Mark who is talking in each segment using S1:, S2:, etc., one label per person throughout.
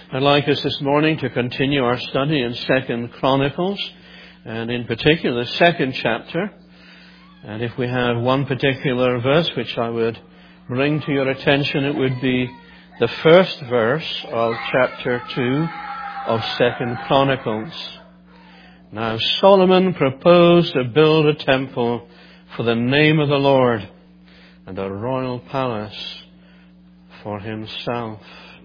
S1: I'd like us this morning to continue our study in 2 Chronicles, and in particular the second chapter. And if we have one particular verse which I would bring to your attention, it would be the first verse of chapter 2 of 2 Chronicles. Now Solomon proposed to build a temple for the name of the Lord and a royal palace for himself.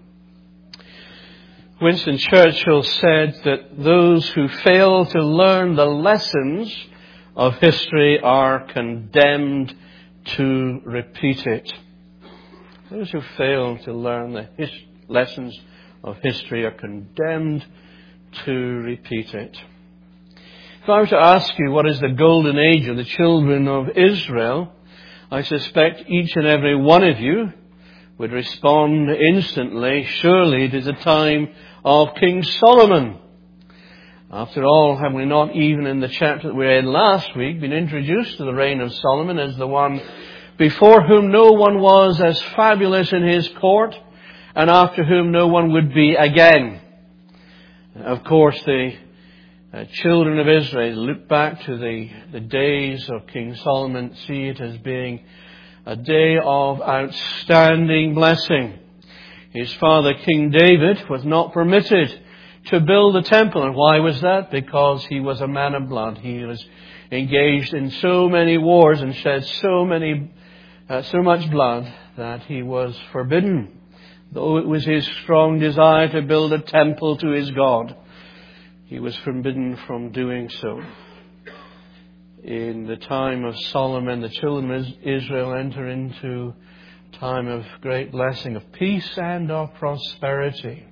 S1: Winston Churchill said that those who fail to learn the lessons of history are condemned to repeat it. Those who fail to learn the lessons of history are condemned to repeat it. If I were to ask you what is the golden age of the children of Israel, I suspect each and every one of you would respond instantly, surely it is a time of King Solomon. After all, have we not, even in the chapter that we read last week, been introduced to the reign of Solomon as the one before whom no one was as fabulous in his court, and after whom no one would be again. Of course, the children of Israel look back to the days of King Solomon, see it as being a day of outstanding blessing. His father, King David, was not permitted to build the temple. And why was that? Because he was a man of blood. He was engaged in so many wars and shed so much blood that he was forbidden. Though it was his strong desire to build a temple to his God, he was forbidden from doing so. In the time of Solomon, the children of Israel enter into a time of great blessing, of peace and of prosperity.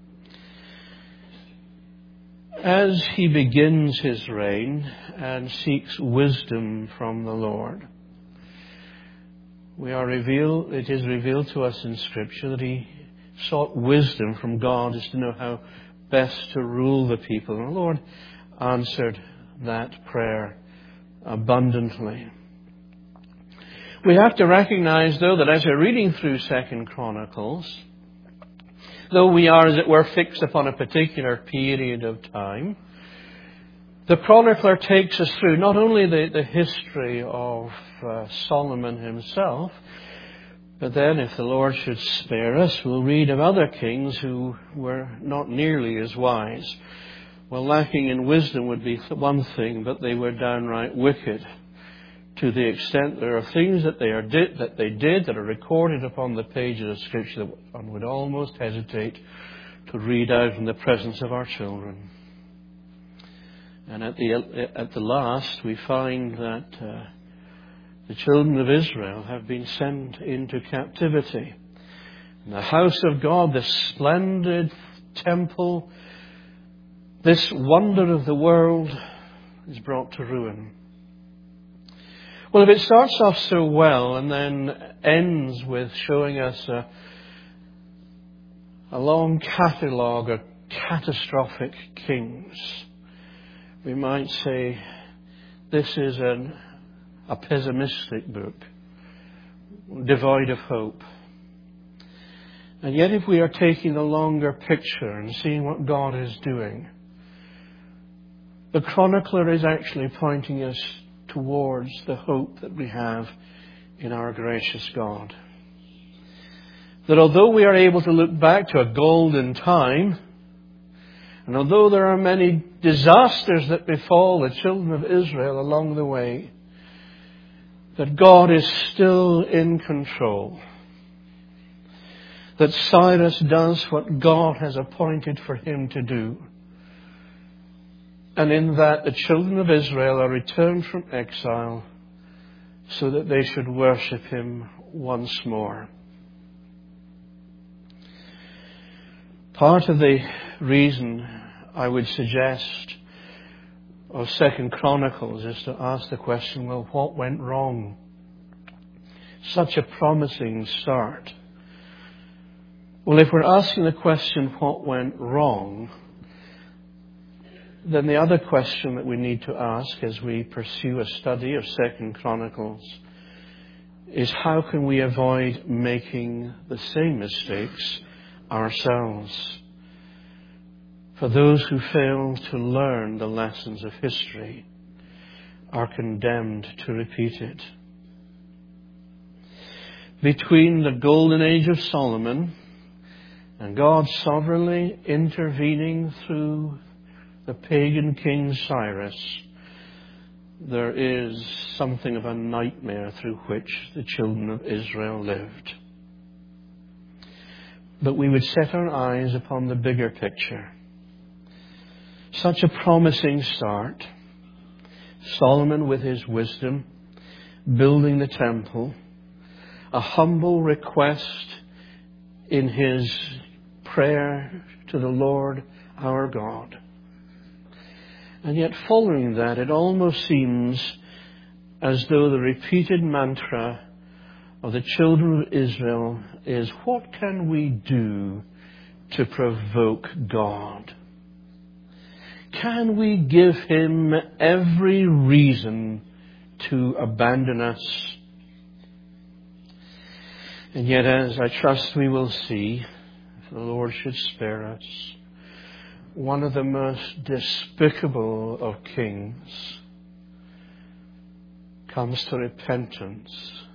S1: As he begins his reign and seeks wisdom from the Lord, it is revealed to us in Scripture that he sought wisdom from God as to know how best to rule the people. And the Lord answered that prayer abundantly. We have to recognize, though, that as we're reading through 2 Chronicles, though we are, as it were, fixed upon a particular period of time, the chronicler takes us through not only the history of Solomon himself, but then, if the Lord should spare us, we'll read of other kings who were not nearly as wise. Well, lacking in wisdom would be one thing, but they were downright wicked, to the extent there are things that they did that are recorded upon the pages of Scripture that one would almost hesitate to read out in the presence of our children. And at the last, we find that the children of Israel have been sent into captivity. And the house of God, this splendid temple, this wonder of the world, is brought to ruin. Well, if it starts off so well and then ends with showing us a long catalogue of catastrophic kings, we might say this is a pessimistic book, devoid of hope. And yet, if we are taking the longer picture and seeing what God is doing, the chronicler is actually pointing us towards the hope that we have in our gracious God. That although we are able to look back to a golden time, and although there are many disasters that befall the children of Israel along the way, that God is still in control. That Cyrus does what God has appointed for him to do. And in that the children of Israel are returned from exile so that they should worship him once more. Part of the reason I would suggest of 2 Chronicles is to ask the question, well, what went wrong? Such a promising start. Well, if we're asking the question, what went wrong, then the other question that we need to ask as we pursue a study of 2 Chronicles is how can we avoid making the same mistakes ourselves? For those who fail to learn the lessons of history are condemned to repeat it. Between the golden age of Solomon and God sovereignly intervening through the pagan king Cyrus, there is something of a nightmare through which the children of Israel lived. But we would set our eyes upon the bigger picture. Such a promising start. Solomon with his wisdom, building the temple, a humble request in his prayer to the Lord our God. And yet following that, it almost seems as though the repeated mantra of the children of Israel is, what can we do to provoke God? Can we give him every reason to abandon us? And yet, as I trust we will see, if the Lord should spare us, one of the most despicable of kings comes to repentance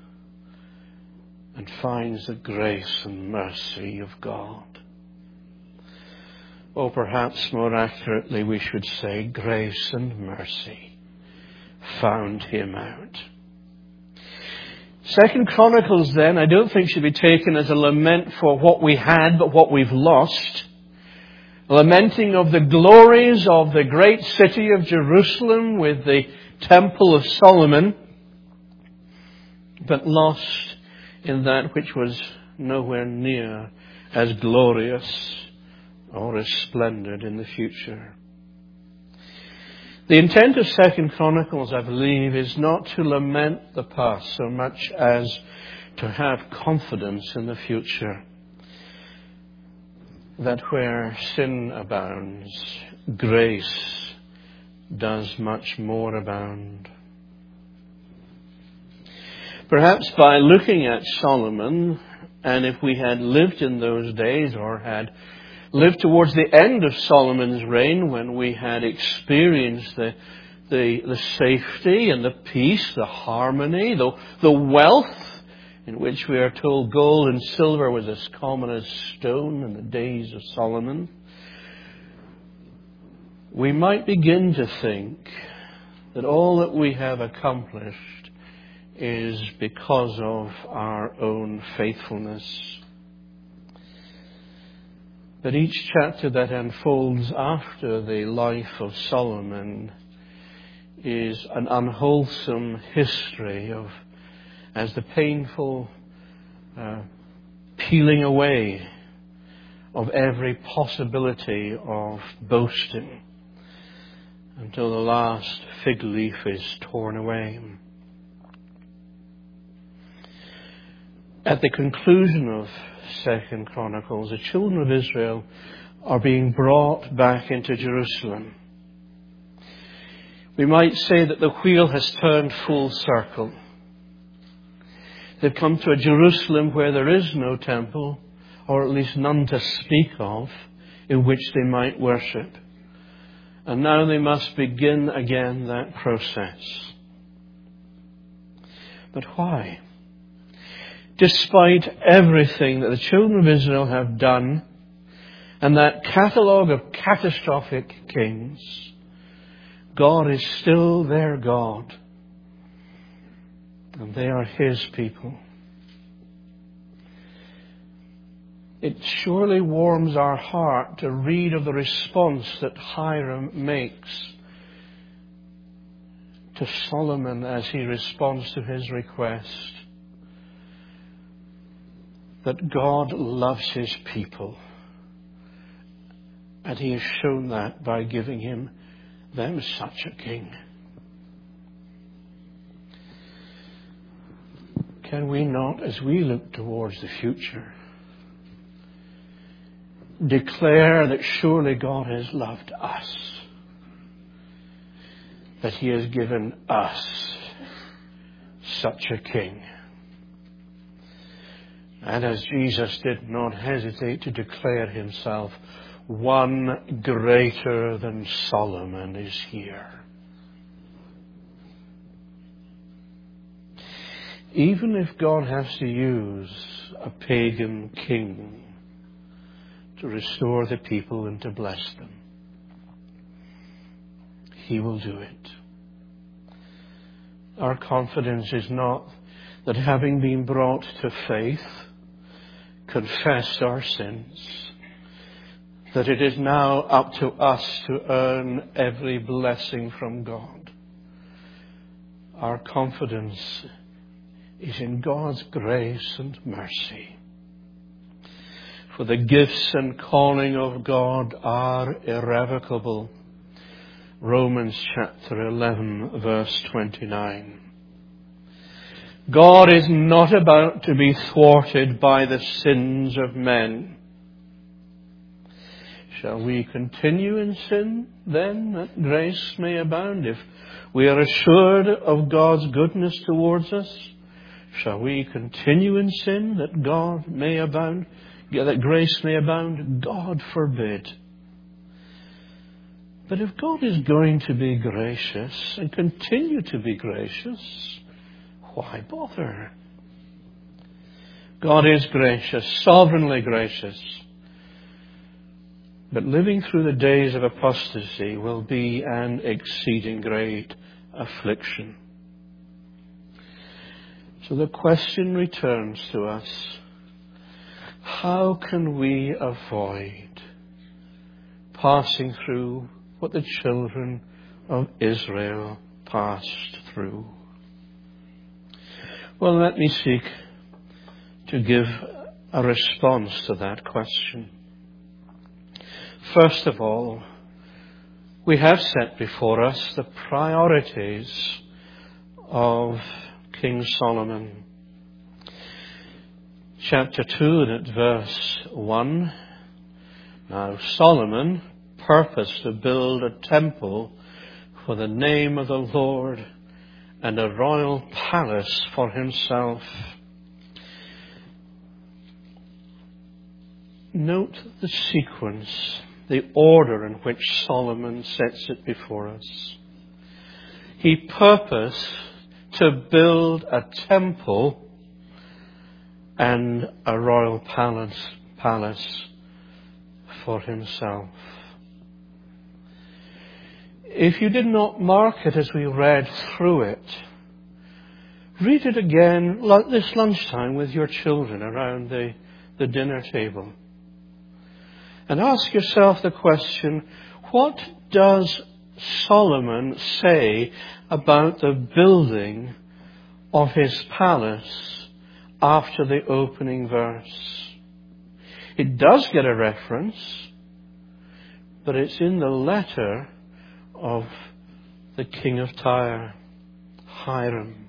S1: and finds the grace and mercy of God. Or perhaps more accurately we should say, grace and mercy found him out. 2 Chronicles then, I don't think should be taken as a lament for what we had but what we've lost. A lamenting of the glories of the great city of Jerusalem with the Temple of Solomon, but lost in that which was nowhere near as glorious or as splendid in the future. The intent of 2 Chronicles, I believe, is not to lament the past so much as to have confidence in the future. That where sin abounds, grace does much more abound. Perhaps by looking at Solomon, and if we had lived in those days or had lived towards the end of Solomon's reign, when we had experienced the safety and the peace, the harmony, the wealth, in which we are told gold and silver was as common as stone in the days of Solomon, we might begin to think that all that we have accomplished is because of our own faithfulness. But each chapter that unfolds after the life of Solomon is an unwholesome history of, as the painful peeling away of every possibility of boasting until the last fig leaf is torn away. At the conclusion of 2 Chronicles, the children of Israel are being brought back into Jerusalem. We might say that the wheel has turned full circle. They've come to a Jerusalem where there is no temple, or at least none to speak of, in which they might worship. And now they must begin again that process. But why? Despite everything that the children of Israel have done, and that catalogue of catastrophic kings, God is still their God. And they are his people. It surely warms our heart to read of the response that Hiram makes to Solomon as he responds to his request. That God loves his people. And he has shown that by giving them such a king. Can we not, as we look towards the future, declare that surely God has loved us, that he has given us such a king? And as Jesus did not hesitate to declare himself one greater than Solomon is here. Even if God has to use a pagan king to restore the people and to bless them, He will do it. Our confidence is not that having been brought to faith, confessed our sins, that it is now up to us to earn every blessing from God. Our confidence is in God's grace and mercy. For the gifts and calling of God are irrevocable. Romans chapter 11, verse 29. God is not about to be thwarted by the sins of men. Shall we continue in sin, then, that grace may abound? If we are assured of God's goodness towards us, shall we continue in sin that God may abound, that grace may abound? God forbid. But if God is going to be gracious and continue to be gracious, why bother? God is gracious, sovereignly gracious. But living through the days of apostasy will be an exceeding great affliction. So the question returns to us: how can we avoid passing through what the children of Israel passed through? Well, let me seek to give a response to that question. First of all, we have set before us the priorities of King Solomon. Chapter 2 and at verse 1. Now Solomon purposed to build a temple for the name of the Lord and a royal palace for himself. Note the sequence, the order in which Solomon sets it before us. He purposed to build a temple and a royal palace for himself. If you did not mark it as we read through it, read it again this lunchtime with your children around the dinner table. And ask yourself the question, what does Solomon say about the building of his palace after the opening verse? It does get a reference, but it's in the letter of the king of Tyre, Hiram.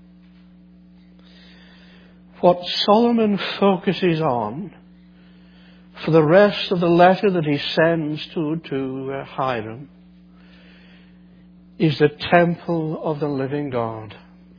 S1: What Solomon focuses on for the rest of the letter that he sends to Hiram is the temple of the living God.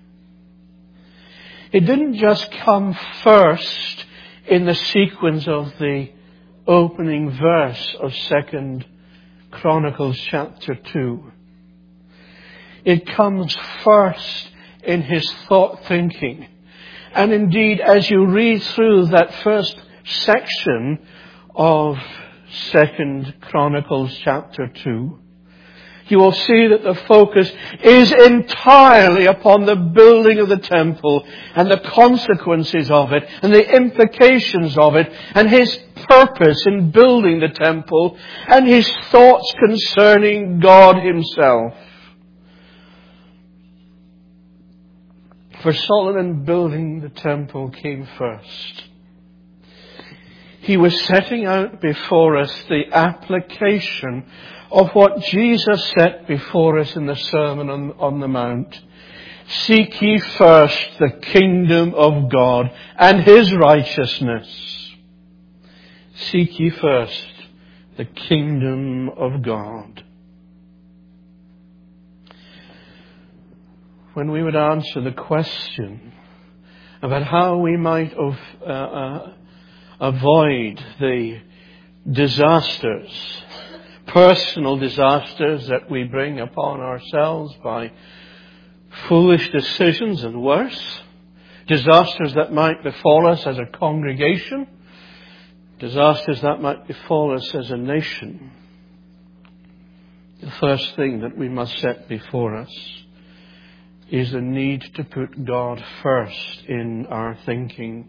S1: It didn't just come first in the sequence of the opening verse of 2 Chronicles chapter 2. It comes first in his thought thinking. And indeed, as you read through that first section of 2 Chronicles chapter 2, you will see that the focus is entirely upon the building of the temple and the consequences of it and the implications of it and his purpose in building the temple and his thoughts concerning God himself. For Solomon, building the temple came first. He was setting out before us the application of what Jesus set before us in the Sermon on the Mount. Seek ye first the kingdom of God and his righteousness. Seek ye first the kingdom of God. When we would answer the question about how we might avoid the disasters personal disasters that we bring upon ourselves by foolish decisions and worse, disasters that might befall us as a congregation, disasters that might befall us as a nation. The first thing that we must set before us is the need to put God first in our thinking.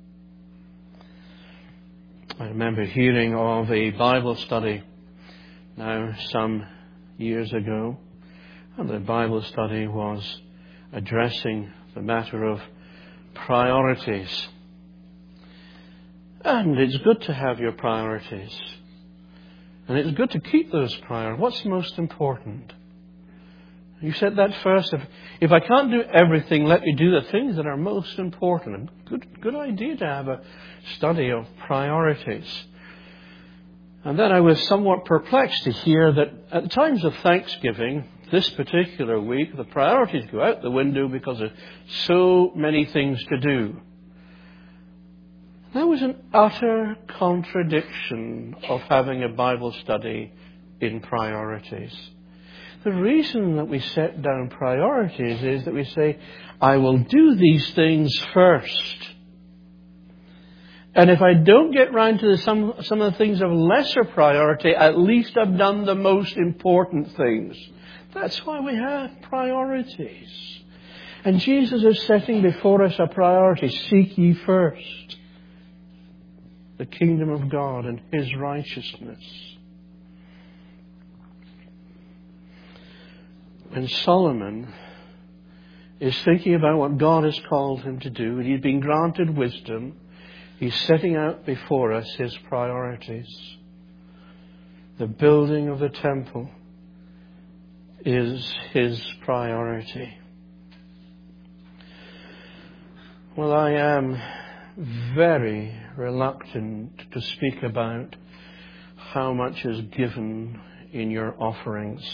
S1: I remember hearing of a Bible study now some years ago, and the Bible study was addressing the matter of priorities. And it's good to have your priorities. And it's good to keep those priorities. What's most important? You said that first. If I can't do everything, let me do the things that are most important. Good idea to have a study of priorities. And then I was somewhat perplexed to hear that at times of Thanksgiving, this particular week, the priorities go out the window because of so many things to do. That was an utter contradiction of having a Bible study in priorities. The reason that we set down priorities is that we say, I will do these things first. And if I don't get round to some of the things of lesser priority, at least I've done the most important things. That's why we have priorities. And Jesus is setting before us a priority. Seek ye first the kingdom of God and His righteousness. And Solomon is thinking about what God has called him to do, and he's been granted wisdom. He's setting out before us his priorities. The building of the temple is his priority. Well, I am very reluctant to speak about how much is given in your offerings.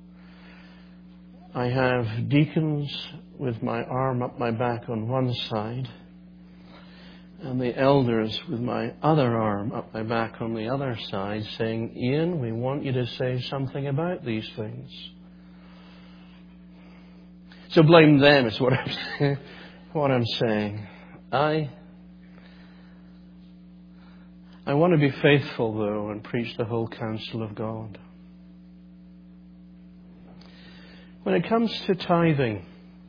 S1: I have deacons with my arm up my back on one side, and the elders with my other arm up my back on the other side, saying, Ian, we want you to say something about these things. So blame them is what I'm saying. I want to be faithful, though, and preach the whole counsel of God. When it comes to tithing,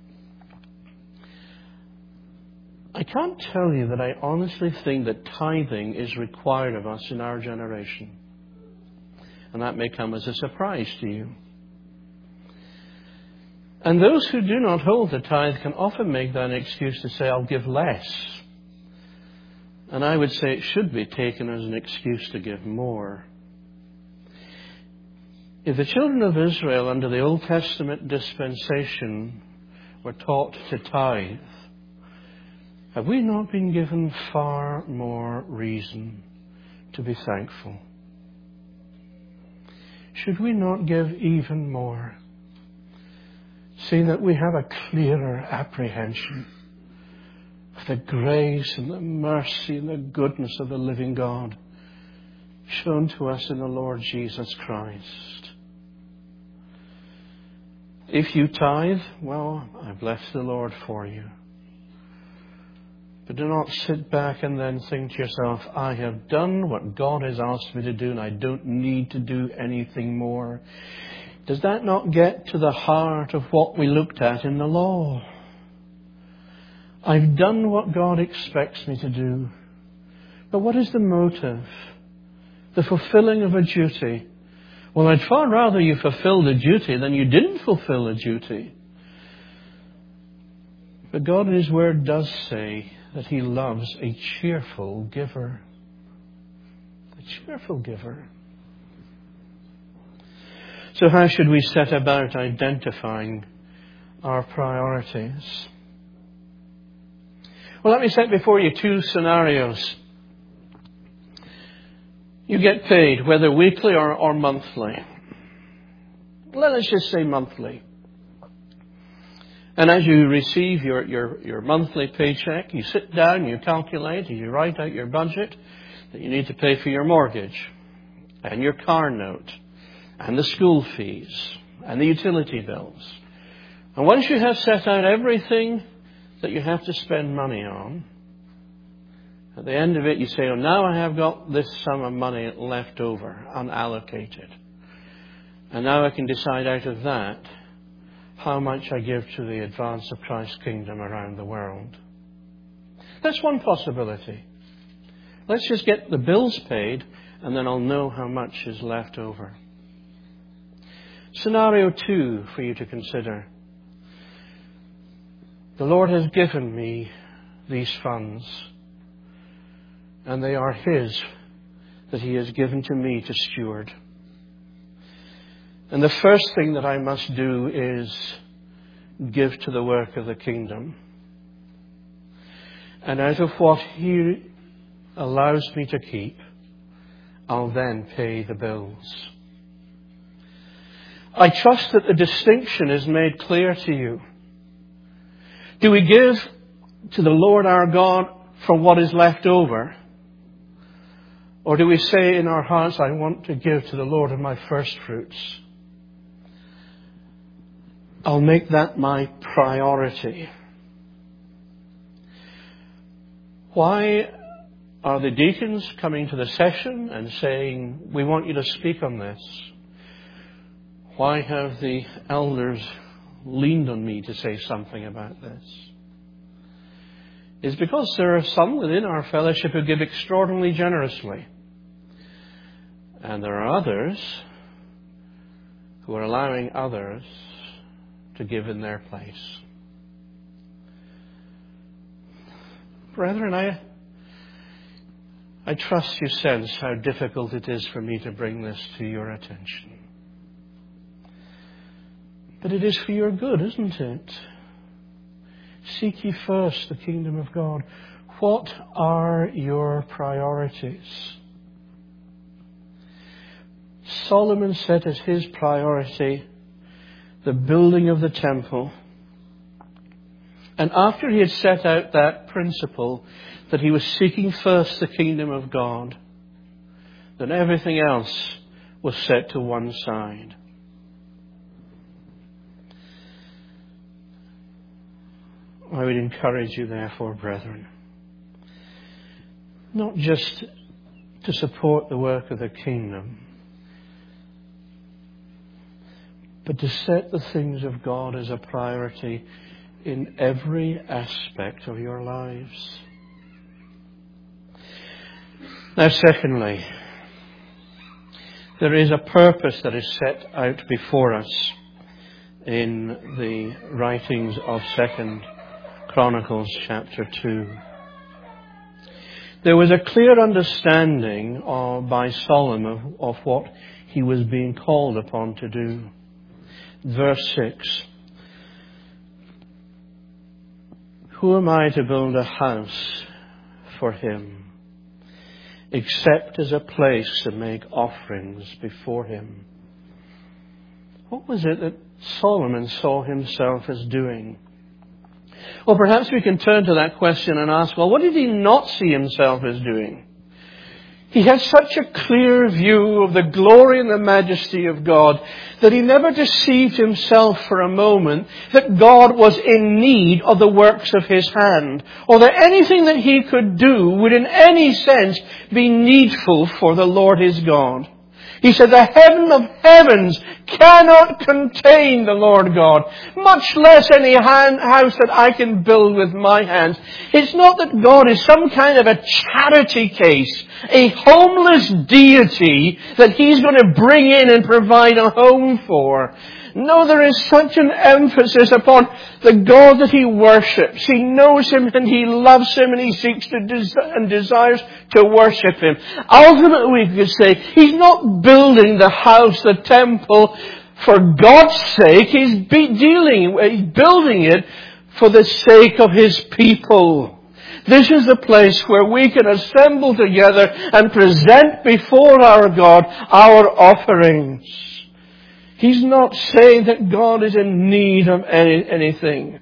S1: I can't tell you that I honestly think that tithing is required of us in our generation. And that may come as a surprise to you. And those who do not hold the tithe can often make that an excuse to say, I'll give less. And I would say it should be taken as an excuse to give more. If the children of Israel under the Old Testament dispensation were taught to tithe, have we not been given far more reason to be thankful? Should we not give even more, seeing that we have a clearer apprehension of the grace and the mercy and the goodness of the living God shown to us in the Lord Jesus Christ? If you tithe, well, I bless the Lord for you. But do not sit back and then think to yourself, I have done what God has asked me to do and I don't need to do anything more. Does that not get to the heart of what we looked at in the law? I've done what God expects me to do. But what is the motive? The fulfilling of a duty. Well, I'd far rather you fulfilled a duty than you didn't fulfill a duty. But God in His Word does say that He loves a cheerful giver. A cheerful giver. So how should we set about identifying our priorities? Well, let me set before you two scenarios. You get paid, whether weekly or monthly. Let us just say monthly. And as you receive your monthly paycheck, you sit down, you calculate, and you write out your budget that you need to pay for your mortgage and your car note and the school fees and the utility bills. And once you have set out everything that you have to spend money on, at the end of it you say, oh, now I have got this sum of money left over, unallocated. And now I can decide out of that how much I give to the advance of Christ's kingdom around the world. That's one possibility. Let's just get the bills paid and then I'll know how much is left over. Scenario 2 for you to consider. The Lord has given me these funds, and they are His, that He has given to me to steward. And the first thing that I must do is give to the work of the kingdom. And out of what He allows me to keep, I'll then pay the bills. I trust that the distinction is made clear to you. Do we give to the Lord our God for what is left over? Or do we say in our hearts, I want to give to the Lord of my first fruits? I'll make that my priority. Why are the deacons coming to the session and saying, we want you to speak on this? Why have the elders leaned on me to say something about this? It's because there are some within our fellowship who give extraordinarily generously. And there are others who are allowing others to give in their place. Brethren, I trust you sense how difficult it is for me to bring this to your attention. But it is for your good, isn't it? Seek ye first the kingdom of God. What are your priorities? Solomon set as his priority the building of the temple. And after he had set out that principle that he was seeking first the kingdom of God, then everything else was set to one side. I would encourage you, therefore, brethren, not just to support the work of the kingdom, but to set the things of God as a priority in every aspect of your lives. Now, secondly, there is a purpose that is set out before us in the writings of 2 Chronicles chapter 2. There was a clear understanding by Solomon of what he was being called upon to do. Verse 6. Who am I to build a house for him, except as a place to make offerings before him? What was it that Solomon saw himself as doing? Well, perhaps we can turn to that question and ask, well, what did he not see himself as doing? He had such a clear view of the glory and the majesty of God that he never deceived himself for a moment that God was in need of the works of his hand, or that anything that he could do would in any sense be needful for the Lord his God. He said, the heaven of heavens cannot contain the Lord God, much less any house that I can build with my hands. It's not that God is some kind of a charity case, a homeless deity that He's going to bring in and provide a home for. No, there is such an emphasis upon the God that he worships. He knows Him and he loves Him and he seeks to and desires to worship Him. Ultimately, we could say, He's not building the house, the temple, for God's sake. He's building it for the sake of His people. This is the place where we can assemble together and present before our God our offerings. He's not saying that God is in need of anything.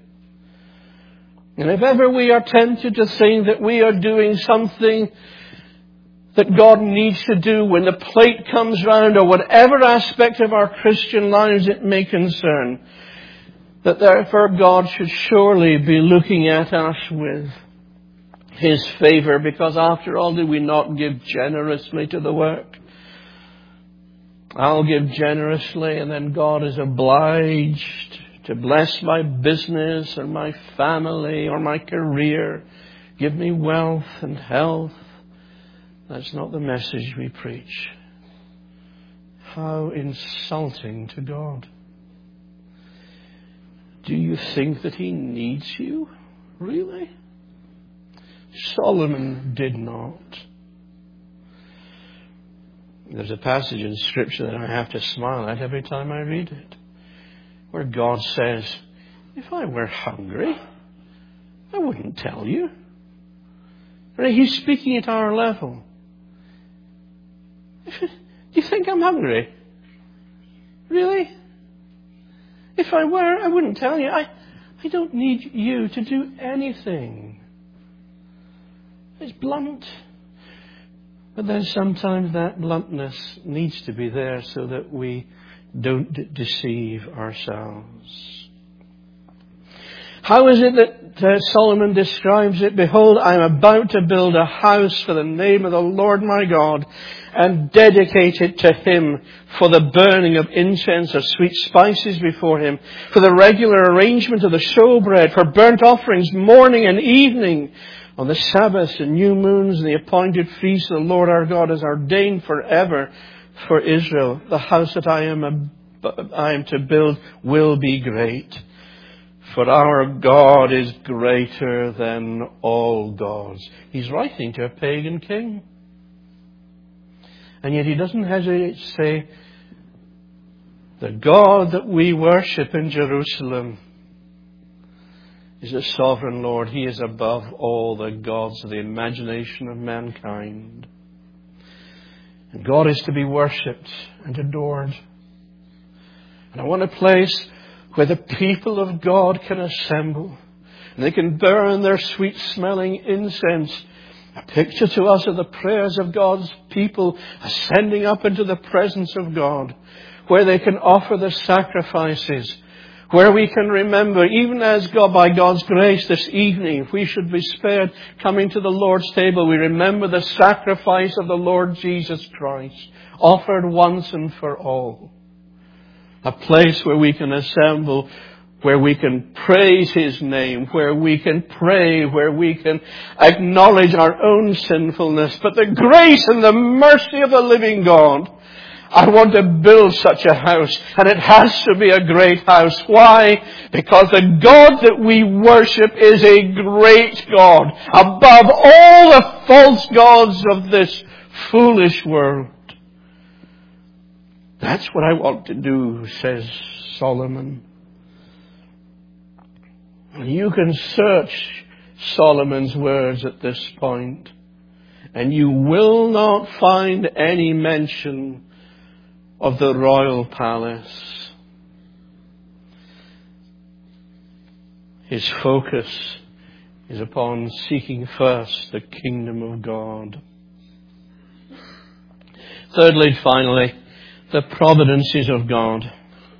S1: And if ever we are tempted to think that we are doing something that God needs to do when the plate comes round, or whatever aspect of our Christian lives it may concern, that therefore God should surely be looking at us with His favour, because after all, do we not give generously to the work? I'll give generously, and then God is obliged to bless my business or my family or my career, give me wealth and health. That's not the message we preach. How insulting to God. Do you think that He needs you? Really? Solomon did not. There's a passage in Scripture that I have to smile at every time I read it, where God says, if I were hungry, I wouldn't tell you. He's speaking at our level. Do you think I'm hungry? Really? If I were, I wouldn't tell you. I don't need you to do anything. It's blunt. But then sometimes that bluntness needs to be there so that we don't deceive ourselves. How is it that Solomon describes it? Behold, I am about to build a house for the name of the Lord my God, and dedicate it to Him for the burning of incense of sweet spices before Him, for the regular arrangement of the showbread, for burnt offerings morning and evening, on the Sabbaths and new moons and the appointed feasts of the Lord our God is ordained forever for Israel. The house that I am to build will be great. For our God is greater than all gods. He's writing to a pagan king. And yet he doesn't hesitate to say, the God that we worship in Jerusalem is a sovereign Lord. He is above all the gods of the imagination of mankind. And God is to be worshipped and adored. And I want a place where the people of God can assemble and they can burn their sweet-smelling incense. A picture to us of the prayers of God's people ascending up into the presence of God, where they can offer the sacrifices, where we can remember, even as God, by God's grace this evening, if we should be spared coming to the Lord's table, we remember the sacrifice of the Lord Jesus Christ, offered once and for all. A place where we can assemble, where we can praise His name, where we can pray, where we can acknowledge our own sinfulness, but the grace and the mercy of the living God. I want to build such a house, and it has to be a great house. Why? Because the God that we worship is a great God, above all the false gods of this foolish world. That's what I want to do, says Solomon. You can search Solomon's words at this point, and you will not find any mention of the royal palace. His focus is upon seeking first the kingdom of God. Thirdly, finally, the providences of God.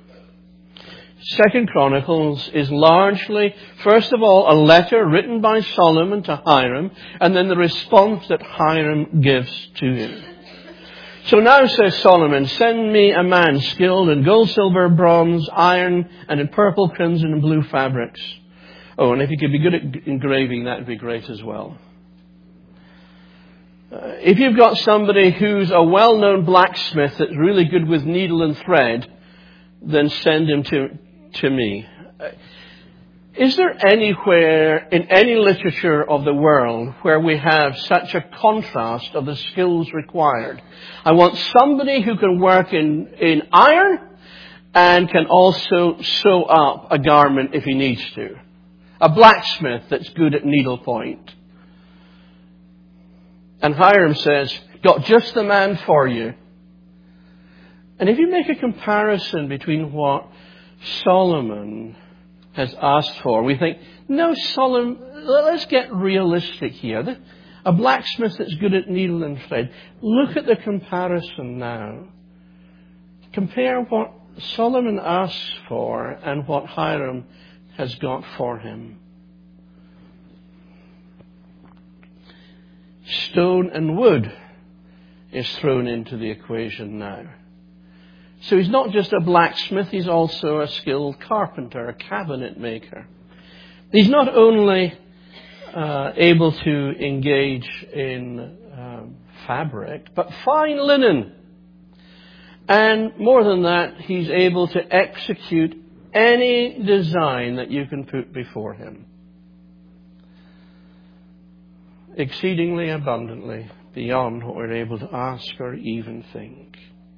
S1: 2 Chronicles is largely, first of all, a letter written by Solomon to Hiram, and then the response that Hiram gives to him. So now, says Solomon, send me a man skilled in gold, silver, bronze, iron, and in purple, crimson, and blue fabrics. Oh, and if you could be good at engraving, that would be great as well. If you've got somebody who's a well-known blacksmith that's really good with needle and thread, then send him to me. Is there anywhere in any literature of the world where we have such a contrast of the skills required? I want somebody who can work in iron and can also sew up a garment if he needs to. A blacksmith that's good at needlepoint. And Hiram says, got just the man for you. And if you make a comparison between what Solomon has asked for, we think, no, Solomon, let's get realistic here. A blacksmith that's good at needle and thread. Look at the comparison now. Compare what Solomon asks for and what Hiram has got for him. Stone and wood is thrown into the equation now. So he's not just a blacksmith, he's also a skilled carpenter, a cabinet maker. He's not only able to engage in fabric, but fine linen. And more than that, he's able to execute any design that you can put before him. Exceedingly abundantly, beyond what we're able to ask or even think.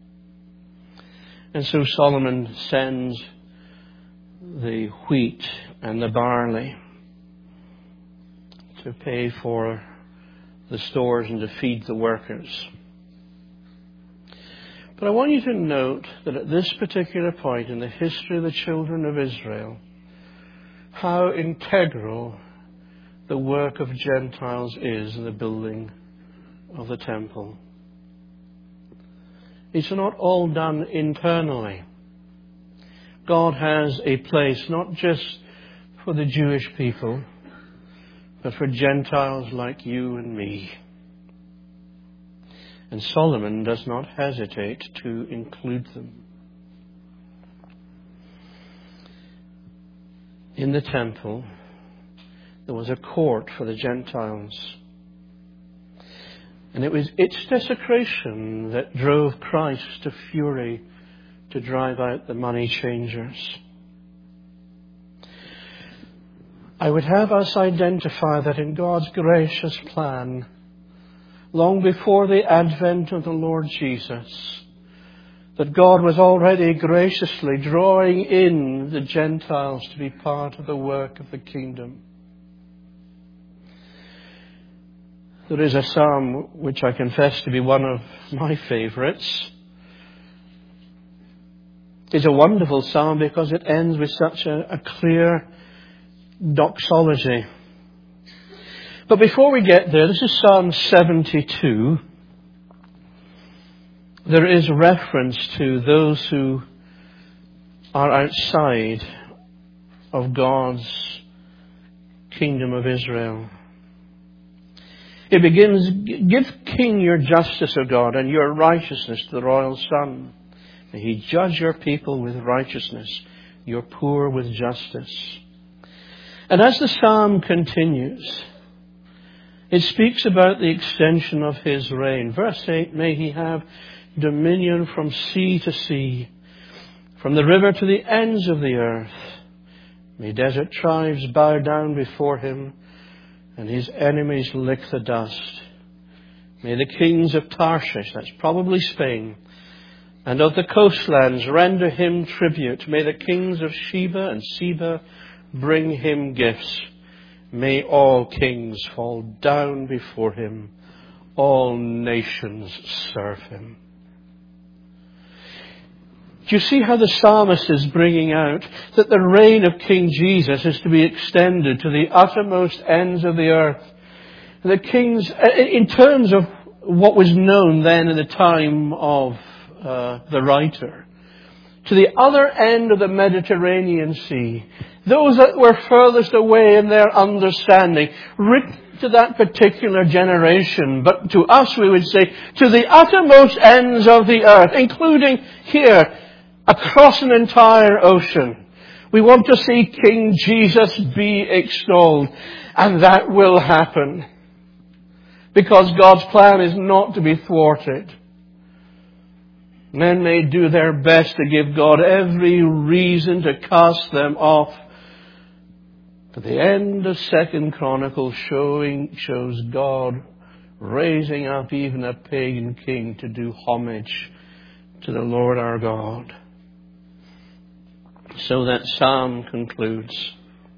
S1: And so Solomon sends the wheat and the barley to pay for the stores and to feed the workers. But I want you to note that at this particular point in the history of the children of Israel, how integral the work of Gentiles is in the building of the temple. It's not all done internally. God has a place not just for the Jewish people, but for Gentiles like you and me. And Solomon does not hesitate to include them. In the temple, there was a court for the Gentiles. And it was its desecration that drove Christ to fury to drive out the money changers. I would have us identify that in God's gracious plan, long before the advent of the Lord Jesus, that God was already graciously drawing in the Gentiles to be part of the work of the kingdom. There is a psalm which I confess to be one of my favourites. It's a wonderful psalm because it ends with such a clear doxology. But before we get there, this is Psalm 72. There is reference to those who are outside of God's kingdom of Israel. It begins, "Give King your justice, O God, and your righteousness to the royal son. May he judge your people with righteousness, your poor with justice." And as the psalm continues, it speaks about the extension of his reign. Verse 8, "May he have dominion from sea to sea, from the river to the ends of the earth. May desert tribes bow down before him, and his enemies lick the dust. May the kings of Tarshish," that's probably Spain, "and of the coastlands render him tribute. May the kings of Sheba and Seba bring him gifts. May all kings fall down before him. All nations serve him." Do you see how the psalmist is bringing out that the reign of King Jesus is to be extended to the uttermost ends of the earth? The kings, in terms of what was known then in the time of the writer, to the other end of the Mediterranean Sea, those that were furthest away in their understanding, written to that particular generation, but to us we would say to the uttermost ends of the earth, including here, across an entire ocean. We want to see King Jesus be extolled. And that will happen. Because God's plan is not to be thwarted. Men may do their best to give God every reason to cast them off. But the end of 2 Chronicles shows God raising up even a pagan king to do homage to the Lord our God. So that psalm concludes,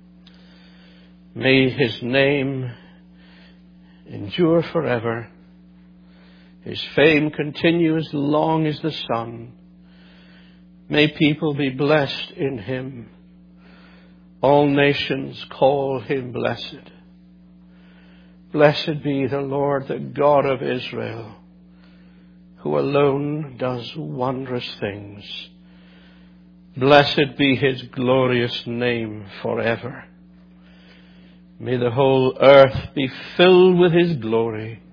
S1: "May his name endure forever. His fame continue as long as the sun. May people be blessed in him. All nations call him blessed. Blessed be the Lord, the God of Israel, who alone does wondrous things. Blessed be his glorious name forever. May the whole earth be filled with his glory.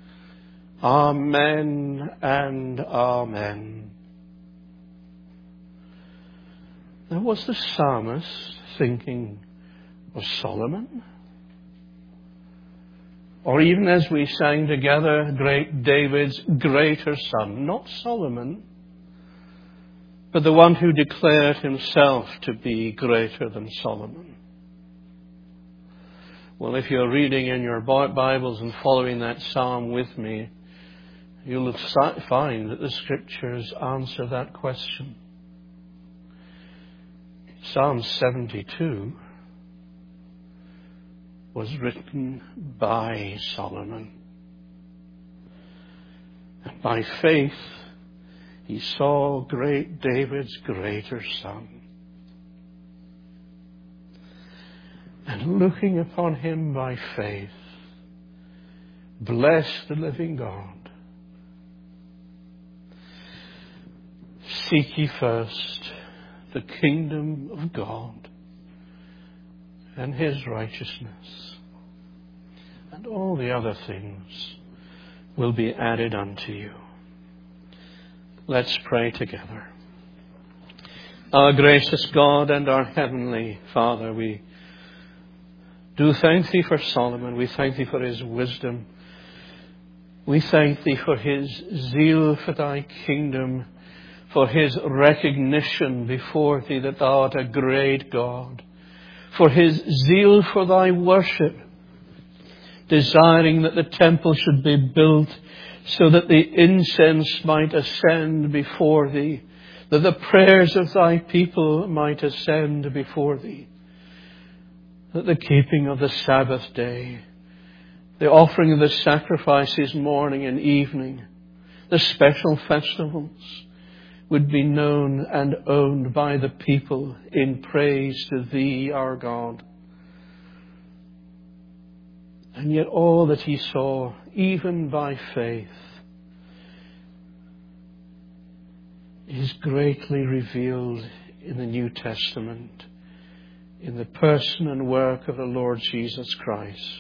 S1: Amen and amen. Now, was the psalmist thinking of Solomon? Or even as we sang together, great David's greater son, not Solomon, but the one who declared himself to be greater than Solomon? Well, if you're reading in your Bibles and following that psalm with me, you'll find that the Scriptures answer that question. Psalm 72 was written by Solomon. And by faith, he saw great David's greater son. And looking upon him by faith, blessed the living God. Seek ye first the kingdom of God and his righteousness, and all the other things will be added unto you. Let's pray together. Our gracious God and our heavenly Father, we do thank thee for Solomon. We thank thee for his wisdom. We thank thee for his zeal for thy kingdom, for his recognition before thee that thou art a great God, for his zeal for thy worship, desiring that the temple should be built so that the incense might ascend before thee, that the prayers of thy people might ascend before thee, that the keeping of the Sabbath day, the offering of the sacrifices morning and evening, the special festivals would be known and owned by the people in praise to thee, our God. And yet all that he saw, even by faith, is greatly revealed in the New Testament, in the person and work of the Lord Jesus Christ.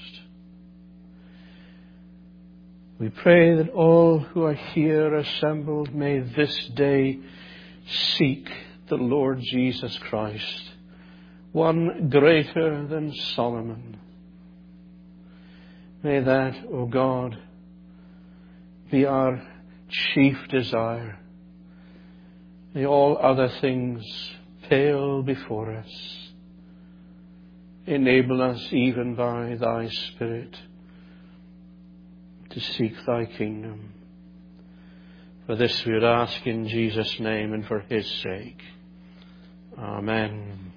S1: We pray that all who are here assembled may this day seek the Lord Jesus Christ, one greater than Solomon. May that, O God, be our chief desire. May all other things pale before us. Enable us even by thy Spirit to seek thy kingdom. For this we would ask in Jesus' name and for his sake. Amen.